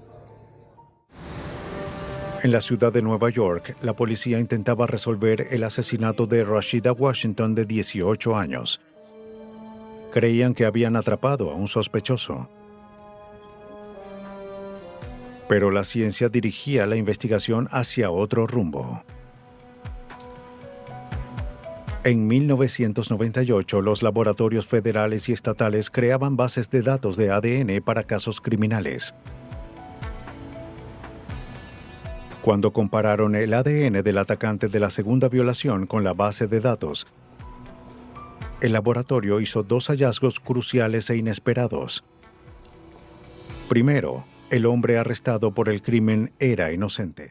Speaker 1: En la ciudad de Nueva York, la policía intentaba resolver el asesinato de Rashida Washington de 18 años. Creían que habían atrapado a un sospechoso. Pero la ciencia dirigía la investigación hacia otro rumbo. En 1998, los laboratorios federales y estatales creaban bases de datos de ADN para casos criminales. Cuando compararon el ADN del atacante de la segunda violación con la base de datos, el laboratorio hizo 2 hallazgos cruciales e inesperados. Primero, el hombre arrestado por el crimen era inocente.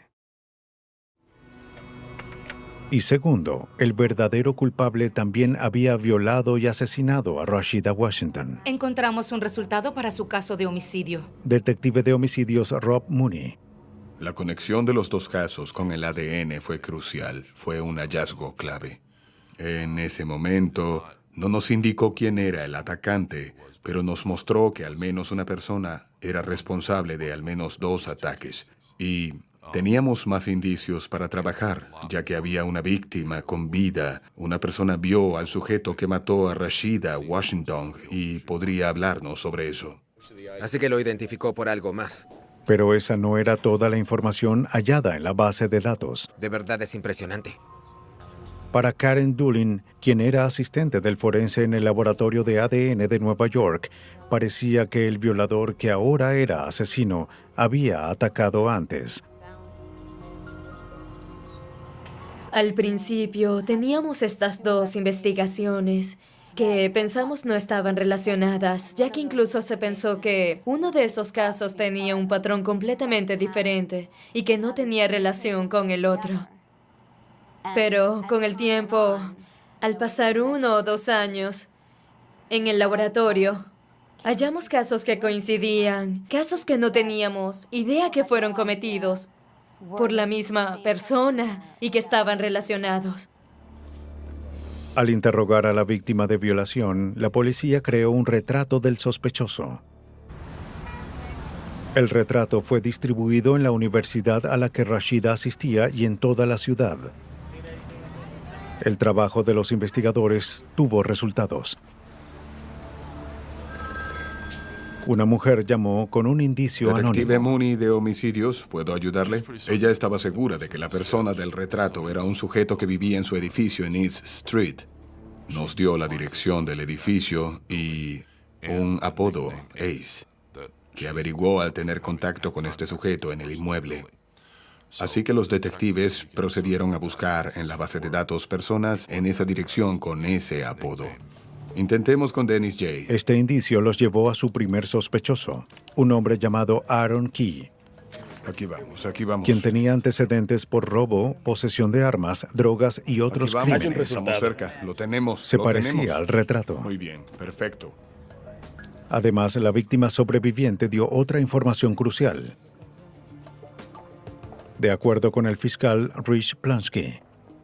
Speaker 1: Y segundo, el verdadero culpable también había violado y asesinado a Rashida Washington.
Speaker 3: Encontramos un resultado para su caso de homicidio.
Speaker 1: Detective de homicidios Rob Mooney.
Speaker 15: La conexión de los 2 casos con el ADN fue crucial, fue un hallazgo clave. En ese momento, no nos indicó quién era el atacante, pero nos mostró que al menos una persona era responsable de al menos 2 ataques. Y teníamos más indicios para trabajar, ya que había una víctima con vida. Una persona vio al sujeto que mató a Rashida Washington y podría hablarnos sobre eso.
Speaker 18: Así que lo identificó por algo más.
Speaker 1: Pero esa no era toda la información hallada en la base de datos.
Speaker 18: De verdad es impresionante.
Speaker 1: Para Karen Doolin, quien era asistente del forense en el laboratorio de ADN de Nueva York, parecía que el violador, que ahora era asesino, había atacado antes.
Speaker 20: Al principio teníamos estas 2 investigaciones que pensamos no estaban relacionadas, ya que incluso se pensó que uno de esos casos tenía un patrón completamente diferente y que no tenía relación con el otro. Pero con el tiempo, al pasar 1 o 2 años, en el laboratorio, hallamos casos que coincidían, casos que no teníamos idea que fueron cometidos por la misma persona y que estaban relacionados.
Speaker 1: Al interrogar a la víctima de violación, la policía creó un retrato del sospechoso. El retrato fue distribuido en la universidad a la que Rashida asistía y en toda la ciudad. El trabajo de los investigadores tuvo resultados. Una mujer llamó con un indicio
Speaker 15: Detective
Speaker 1: anónimo.
Speaker 15: Mooney de homicidios, ¿puedo ayudarle? Ella estaba segura de que la persona del retrato era un sujeto que vivía en su edificio en East Street. Nos dio la dirección del edificio y un apodo, Ace, que averiguó al tener contacto con este sujeto en el inmueble. Así que los detectives procedieron a buscar en la base de datos personas en esa dirección con ese apodo. Intentemos con Dennis J.
Speaker 1: Este indicio los llevó a su primer sospechoso, un hombre llamado Aaron Key,
Speaker 15: Aquí vamos.
Speaker 1: quien tenía antecedentes por robo, posesión de armas, drogas y otros
Speaker 15: Aquí vamos,
Speaker 1: crímenes.
Speaker 15: estamos cerca, lo tenemos.
Speaker 1: Se
Speaker 15: lo
Speaker 1: parecía
Speaker 15: tenemos.
Speaker 1: al retrato.
Speaker 15: Muy bien, perfecto.
Speaker 1: Además, la víctima sobreviviente dio otra información crucial. De acuerdo con el fiscal Rich Plansky,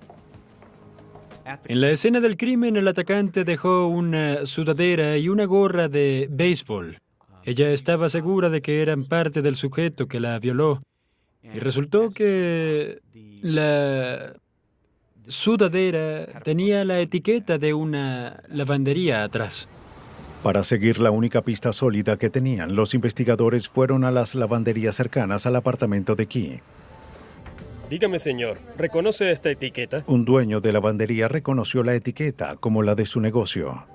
Speaker 21: En la escena del crimen, el atacante dejó una sudadera y una gorra de béisbol. Ella estaba segura de que eran parte del sujeto que la violó. Y resultó que la sudadera tenía la etiqueta de una lavandería atrás.
Speaker 1: para seguir la única pista sólida que tenían, los investigadores fueron a las lavanderías cercanas al apartamento de Key.
Speaker 17: Dígame, señor, ¿reconoce esta etiqueta?
Speaker 1: Un dueño de lavandería reconoció la etiqueta como la de su negocio.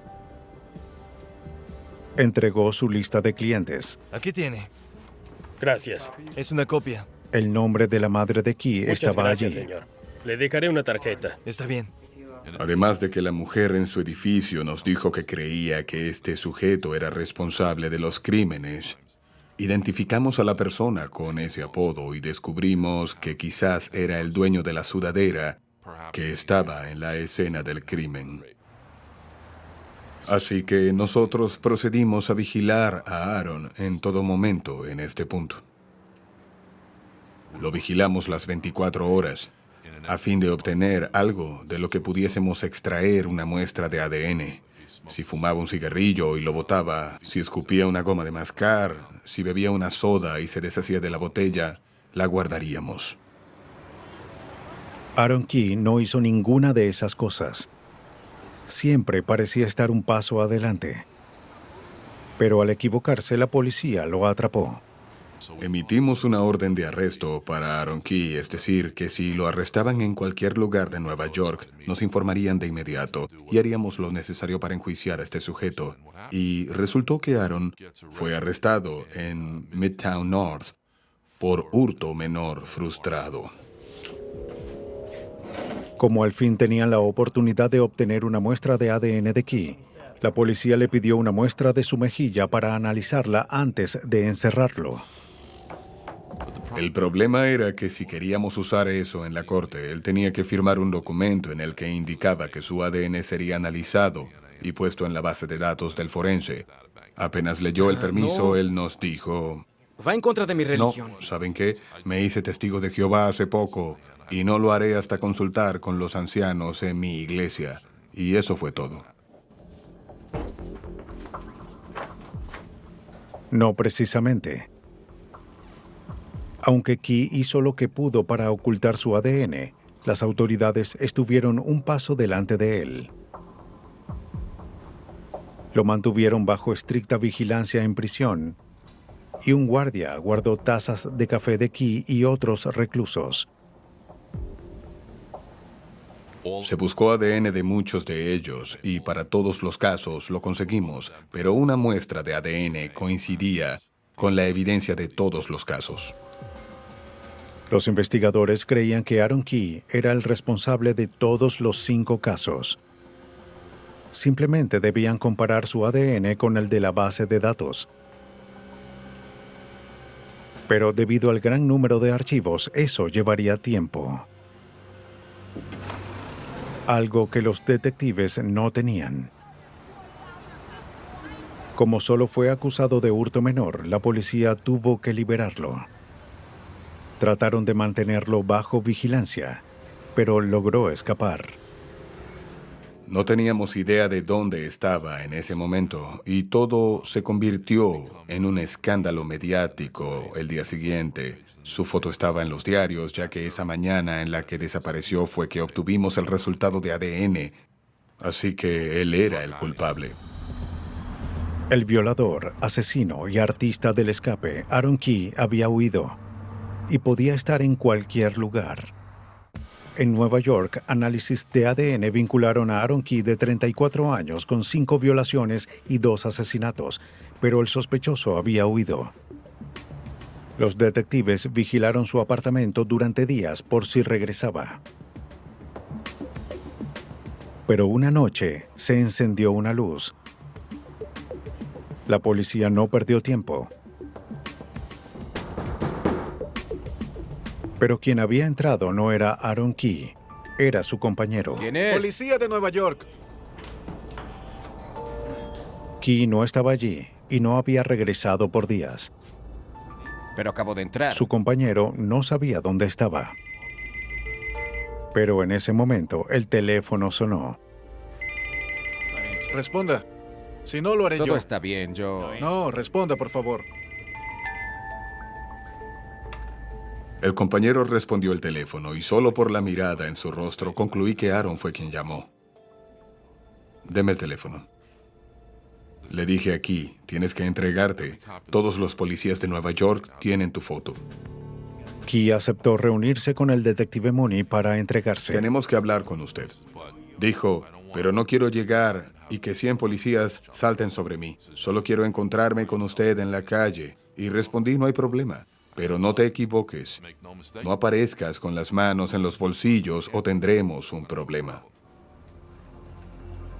Speaker 1: Entregó su lista de clientes.
Speaker 19: Aquí tiene.
Speaker 17: Gracias.
Speaker 19: Es una copia.
Speaker 1: El nombre de la madre de Key
Speaker 17: Muchas
Speaker 1: estaba
Speaker 17: gracias,
Speaker 1: allí.
Speaker 17: señor. Le dejaré una tarjeta.
Speaker 19: Está bien.
Speaker 15: Además de que la mujer en su edificio nos dijo que creía que este sujeto era responsable de los crímenes, identificamos a la persona con ese apodo y descubrimos que quizás era el dueño de la sudadera que estaba en la escena del crimen. Así que nosotros procedimos a vigilar a Aaron en todo momento en este punto. Lo vigilamos las 24 horas a fin de obtener algo de lo que pudiésemos extraer una muestra de ADN. Si fumaba un cigarrillo y lo botaba, si escupía una goma de mascar, si bebía una soda y se deshacía de la botella, la guardaríamos.
Speaker 1: Aaron Key no hizo ninguna de esas cosas. Siempre parecía estar un paso adelante. Pero al equivocarse, la policía lo atrapó.
Speaker 15: Emitimos una orden de arresto para Aaron Key, es decir, que si lo arrestaban en cualquier lugar de Nueva York, nos informarían de inmediato y haríamos lo necesario para enjuiciar a este sujeto. Y resultó que Aaron fue arrestado en Midtown North por hurto menor frustrado.
Speaker 1: Como al fin tenían la oportunidad de obtener una muestra de ADN de Key, la policía le pidió una muestra de su mejilla para analizarla antes de encerrarlo.
Speaker 15: El problema era que si queríamos usar eso en la corte, él tenía que firmar un documento en el que indicaba que su ADN sería analizado y puesto en la base de datos del forense. Apenas leyó el permiso,
Speaker 16: no.
Speaker 15: él nos dijo...
Speaker 16: Va en contra de mi religión.
Speaker 15: No, ¿saben qué? Me hice testigo de Jehová hace poco y no lo haré hasta consultar con los ancianos en mi iglesia. Y eso fue todo.
Speaker 1: No precisamente. Aunque Key hizo lo que pudo para ocultar su ADN, las autoridades estuvieron un paso delante de él. Lo mantuvieron bajo estricta vigilancia en prisión, y un guardia guardó tazas de café de Key y otros reclusos.
Speaker 15: Se buscó ADN de muchos de ellos y para todos los casos lo conseguimos, pero una muestra de ADN coincidía con la evidencia de todos los casos.
Speaker 1: Los investigadores creían que Aaron Key era el responsable de todos los 5 casos. Simplemente debían comparar su ADN con el de la base de datos. Pero debido al gran número de archivos, eso llevaría tiempo. Algo que los detectives no tenían. Como solo fue acusado de hurto menor, la policía tuvo que liberarlo. Trataron de mantenerlo bajo vigilancia, pero logró escapar.
Speaker 15: No teníamos idea de dónde estaba en ese momento y todo se convirtió en un escándalo mediático el día siguiente. Su foto estaba en los diarios, ya que esa mañana en la que desapareció fue que obtuvimos el resultado de ADN. Así que él era el culpable.
Speaker 1: El violador, asesino y artista del escape, Aaron Key, había huido y podía estar en cualquier lugar. En Nueva York, análisis de ADN vincularon a Aaron Key de 34 años con 5 violaciones y 2 asesinatos, pero el sospechoso había huido. Los detectives vigilaron su apartamento durante días por si regresaba. Pero una noche se encendió una luz. La policía no perdió tiempo. Pero quien había entrado no era Aaron Key, era su compañero.
Speaker 10: ¿Quién es? Policía de Nueva York.
Speaker 1: Key no estaba allí y no había regresado por días.
Speaker 5: Pero acabo de entrar.
Speaker 1: Su compañero no sabía dónde estaba. Pero en ese momento el teléfono sonó.
Speaker 10: Responda. Si no, lo haré yo.
Speaker 5: Todo está bien, yo...
Speaker 10: No, responda, por favor.
Speaker 15: El compañero respondió el teléfono y solo por la mirada en su rostro concluí que Aaron fue quien llamó. Deme el teléfono. Le dije aquí, tienes que entregarte. Todos los policías de Nueva York tienen tu foto.
Speaker 1: Key aceptó reunirse con el detective Mooney para entregarse.
Speaker 15: Tenemos que hablar con usted. Dijo, pero no quiero llegar y que 100 policías salten sobre mí. Solo quiero encontrarme con usted en la calle. Y respondí, no hay problema. Pero no te equivoques. No aparezcas con las manos en los bolsillos o tendremos un problema.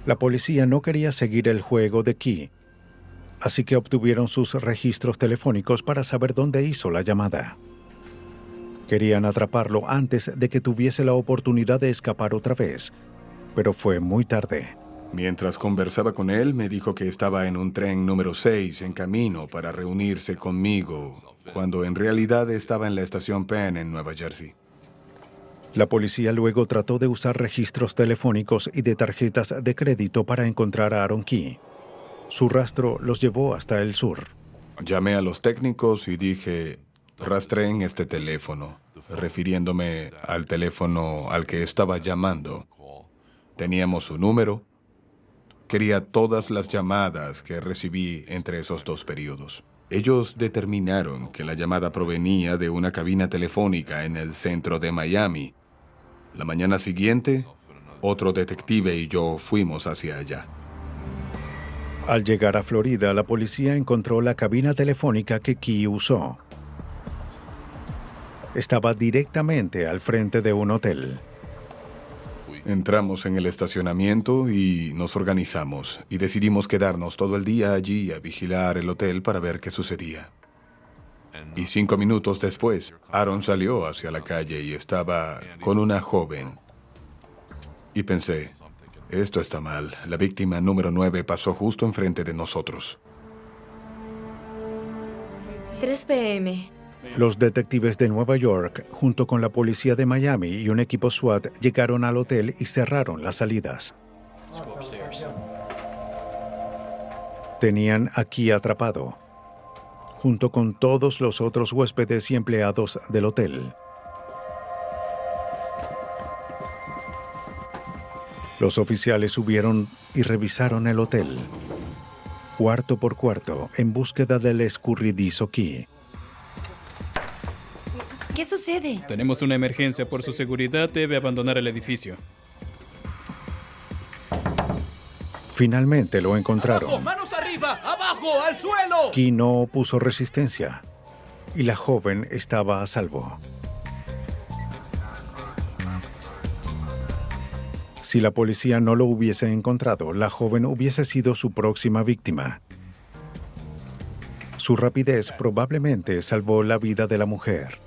Speaker 1: La policía no quería seguir el juego de Key, así que obtuvieron sus registros telefónicos para saber dónde hizo la llamada. Querían atraparlo antes de que tuviese la oportunidad de escapar otra vez, pero fue muy tarde.
Speaker 15: Mientras conversaba con él, me dijo que estaba en un tren número 6 en camino para reunirse conmigo, cuando en realidad estaba en la estación Penn en Nueva Jersey.
Speaker 1: La policía luego trató de usar registros telefónicos y de tarjetas de crédito para encontrar a Aaron Key. Su rastro los llevó hasta el sur.
Speaker 15: Llamé a los técnicos y dije, rastreen este teléfono, refiriéndome al teléfono al que estaba llamando. Teníamos su número. Quería todas las llamadas que recibí entre esos dos periodos. Ellos determinaron que la llamada provenía de una cabina telefónica en el centro de Miami. La mañana siguiente, otro detective y yo fuimos hacia allá.
Speaker 1: Al llegar a Florida, la policía encontró la cabina telefónica que Key usó. Estaba directamente al frente de un hotel.
Speaker 15: Entramos en el estacionamiento y nos organizamos y decidimos quedarnos todo el día allí a vigilar el hotel para ver qué sucedía. Y 5 minutos después, Aaron salió hacia la calle y estaba con una joven. Y pensé, esto está mal. La víctima número 9 pasó justo enfrente de nosotros.
Speaker 20: 3 p.m.
Speaker 1: Los detectives de Nueva York, junto con la policía de Miami y un equipo SWAT, llegaron al hotel y cerraron las salidas. Tenían a Key atrapado, junto con todos los otros huéspedes y empleados del hotel. Los oficiales subieron y revisaron el hotel, cuarto por cuarto, en búsqueda del escurridizo Key.
Speaker 12: ¿Qué sucede?
Speaker 2: Tenemos una emergencia. Por su seguridad debe abandonar el edificio.
Speaker 1: Finalmente lo encontraron.
Speaker 19: ¡Abajo! ¡Manos arriba! ¡Abajo! ¡Al suelo!
Speaker 1: Key no opuso resistencia y la joven estaba a salvo. Si la policía no lo hubiese encontrado, la joven hubiese sido su próxima víctima. Su rapidez probablemente salvó la vida de la mujer.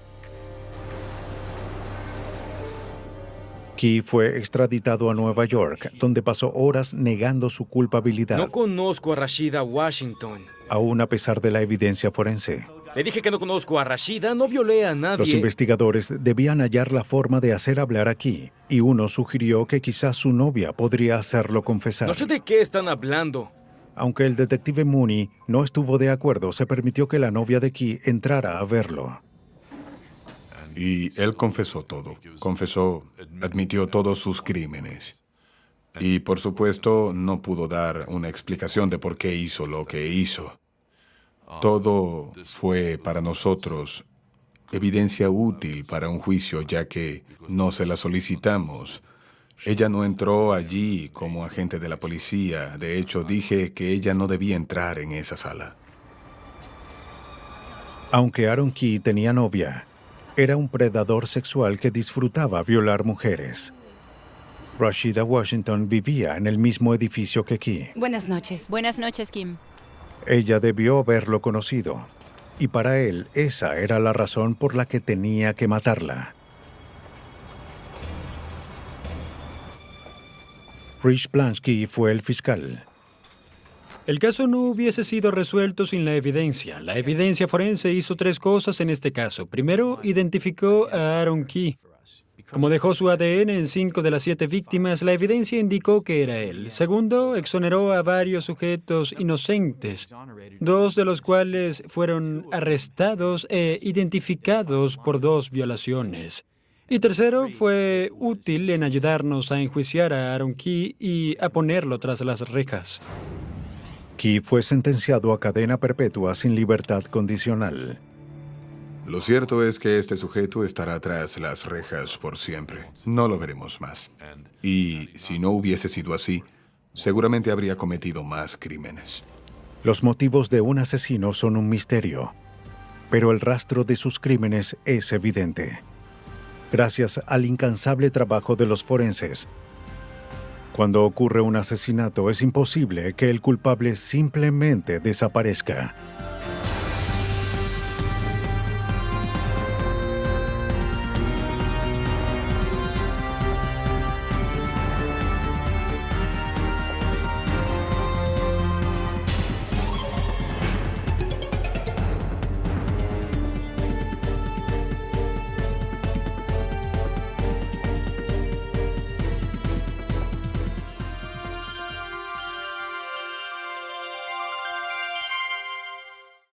Speaker 1: Key fue extraditado a Nueva York, donde pasó horas negando su culpabilidad.
Speaker 16: No conozco a Rashida Washington.
Speaker 1: Aún a pesar de la evidencia forense.
Speaker 16: Le dije que no conozco a Rashida, no violé a nadie.
Speaker 1: Los investigadores debían hallar la forma de hacer hablar a Key, y uno sugirió que quizás su novia podría hacerlo confesar.
Speaker 16: No sé de qué están hablando.
Speaker 1: Aunque el detective Mooney no estuvo de acuerdo, se permitió que la novia de Key entrara a verlo.
Speaker 15: Y él confesó todo. Admitió todos sus crímenes. Y por supuesto, no pudo dar una explicación de por qué hizo lo que hizo. Todo fue para nosotros evidencia útil para un juicio, ya que no se la solicitamos. Ella no entró allí como agente de la policía. De hecho, dije que ella no debía entrar en esa sala.
Speaker 1: Aunque Aaron Key tenía novia, era un predador sexual que disfrutaba violar mujeres. Rashida Washington vivía en el mismo edificio que Key.
Speaker 12: Buenas noches. Buenas noches, Kim.
Speaker 1: Ella debió haberlo conocido, y para él esa era la razón por la que tenía que matarla. Rich Plansky fue el fiscal.
Speaker 21: El caso no hubiese sido resuelto sin la evidencia. La evidencia forense hizo 3 cosas en este caso. Primero, identificó a Aaron Key. Como dejó su ADN en 5 de las 7 víctimas, la evidencia indicó que era él. Segundo, exoneró a varios sujetos inocentes, 2 de los cuales fueron arrestados e identificados por 2 violaciones. Y tercero, fue útil en ayudarnos a enjuiciar a Aaron Key y a ponerlo tras las rejas.
Speaker 1: Key fue sentenciado a cadena perpetua sin libertad condicional.
Speaker 15: Lo cierto es que este sujeto estará tras las rejas por siempre. No lo veremos más. Y si no hubiese sido así, seguramente habría cometido más crímenes.
Speaker 1: Los motivos de un asesino son un misterio, pero el rastro de sus crímenes es evidente. Gracias al incansable trabajo de los forenses, Cuando ocurre un asesinato, es imposible que el culpable simplemente desaparezca.